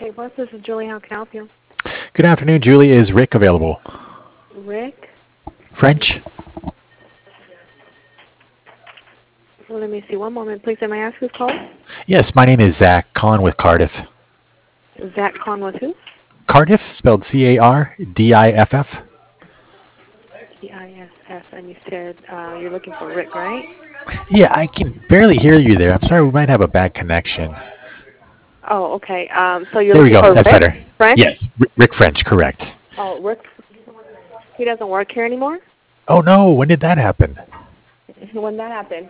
Okay, Plus, this is Julie. How can I help you? Good afternoon, Julie. Is Rick available? Rick? French? Well, let me see. One moment, please. May I ask who's calling? Yes, my name is Zach, calling with Cardiff. Zach Con with who? Cardiff, spelled Cardiff. T-I-S-S, and you said you're looking for Rick, right? Yeah, I can barely hear you there. I'm sorry, we might have a bad connection. Oh, okay. So you're There we looking go. for That's Rick better. French? Yes, Rick French, correct. Oh, Rick, he doesn't work here anymore? Oh no, when did that happen? When that happened?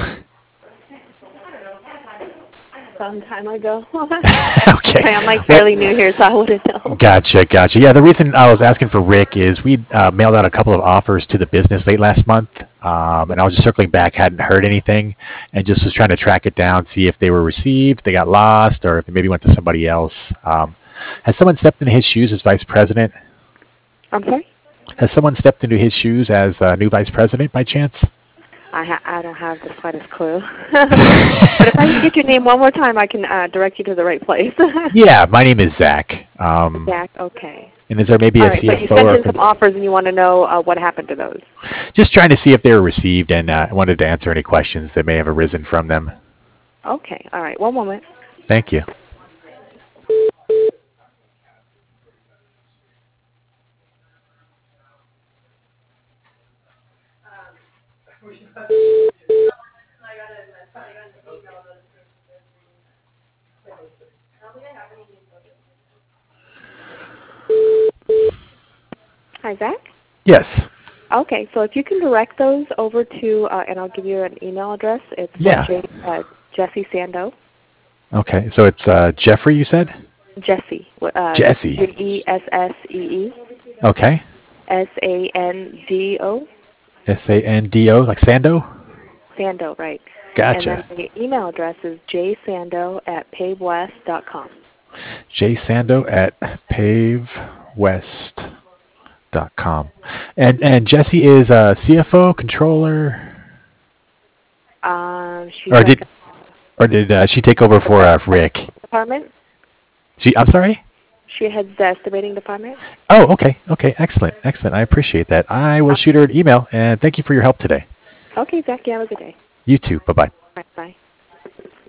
Some time ago. Okay. I'm like Well, fairly new here, so I wouldn't know. gotcha. Yeah, the reason I was asking for Rick is we mailed out a couple of offers to the business late last month, and I was just circling back, hadn't heard anything, and just was trying to track it down, see if they were received, they got lost, or if they maybe went to somebody else. Has someone stepped into his shoes as vice president? I'm sorry? Has someone stepped into his shoes as new vice president by chance? I don't have the slightest clue. But if I can get your name one more time, I can direct you to the right place. Yeah, my name is Zach. Zach, okay. And is there maybe All a right, but you CFO sent or in some offers and you want to know what happened to those. just trying to see if they were received and wanted to answer any questions that may have arisen from them. Okay, all right. One moment. Thank you. Hi, Zach? Yes. Okay, so if you can direct those over to, and I'll give you an email address. It's Yeah. Jesse Sando. Okay, so it's Jeffrey, you said? Jesse. Jesse. Jessee. Okay. Sando. Sando, like Sando? Sando, right. Gotcha. And then the email address is jsando@pavewest.com. jsando at pavewest.com. And Jesse is a CFO, controller? She's Or like did she take over for Rick? department. I'm sorry? She heads the estimating department. Oh, okay. Excellent. I appreciate that. I will shoot her an email, and thank you for your help today. Okay, Zach, you have a good day. You too. Bye-bye. All right, bye.